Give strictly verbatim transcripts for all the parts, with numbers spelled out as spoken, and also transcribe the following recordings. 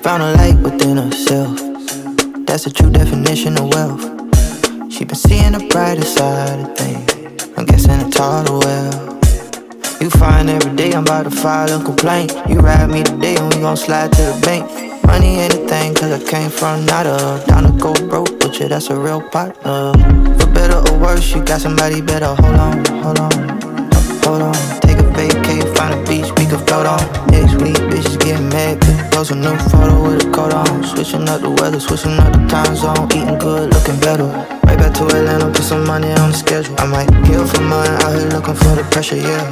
found a light within herself. That's the true definition of wealth. She been seeing the brighter side of things. I'm guessing it taught her well. You find every day I'm about to file a complaint. You ride me today and we gon' slide to the bank. Money ain't a thing cause I came from nada. Down to go broke, but yeah, that's a real partner. For better or worse, you got somebody better. Hold on, hold on, hold on. Take a vacay, find a beach we can float on. Next week, bitches getting mad cause you post a new photo with a coat on. Switching up the weather, switching up the time zone. Eating good, looking better. Right back to Atlanta, put some money on the schedule. I might kill for mine, out here looking for the pressure, yeah.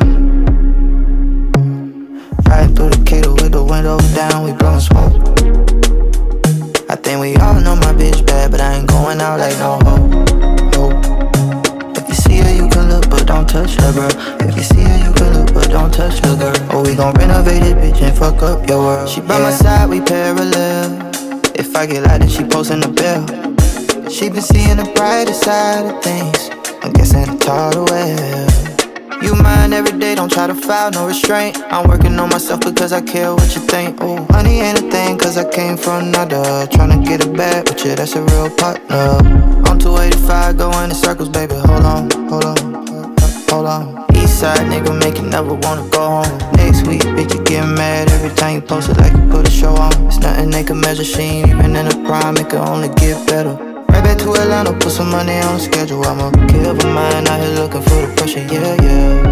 Riding through the Cato with the windows down, we blowin' smoke. I think we all know my bitch bad, but I ain't going out like no hoe, no. If you see her, you can look, but don't touch her, girl. If you see her, you can look, but don't touch her, girl. Or we gon' renovate it, bitch, and fuck up your world. She by yeah. my side, we parallel. If I get loud, then she posting the bill. She been seeing the brighter side of things. I'm guessing it taught her well. You mine every day, don't try to file, no restraint. I'm working on myself because I care what you think. Ooh, honey ain't a thing cause I came from nada. Tryna get it back, but yeah, that's a real partner. On two eighty-five, going in circles, baby, hold on, hold on, hold on. Eastside nigga make you never wanna go home. Next week, bitch, you get mad every time you post it like you put a show on. It's nothing they can measure, she ain't even in the prime, it can only get better. Right back to Atlanta, put some money on the schedule. I'ma kill for mine, out here looking for the pressure, yeah, yeah.